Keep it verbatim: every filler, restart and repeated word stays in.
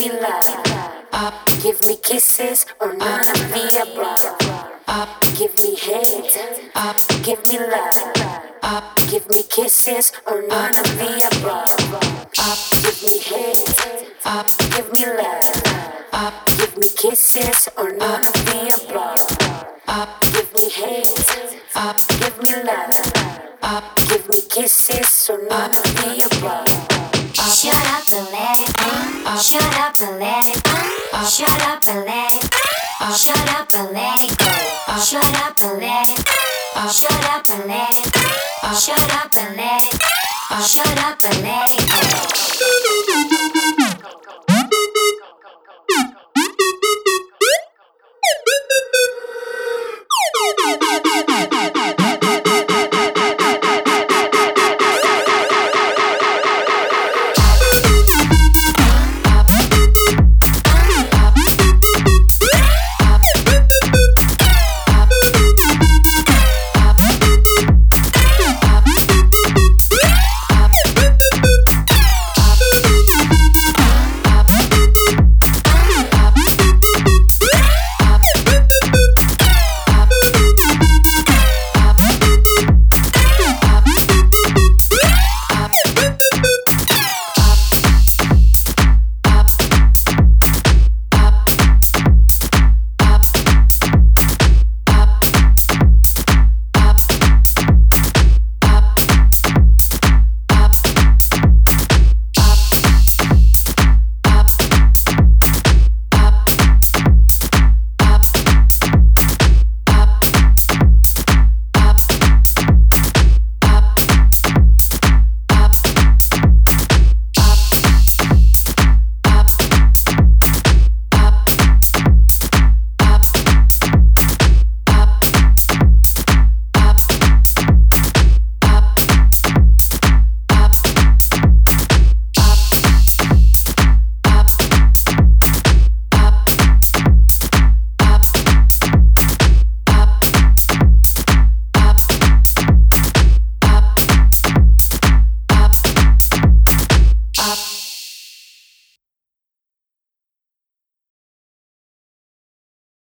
me love, give me kisses or none of the above. Give me hate, give me love, give me kisses or none of the above. Give me hate, give me love, give me kisses or none of the above. Give me hate, give me love, give me kisses or none of the above. Shut up and let it go. Shut up and let it go. Shut up and let it go. Shut up and let it go. Shut up and let it go. Shut up and let it go. Shut up and let it go. Shut up and let it go.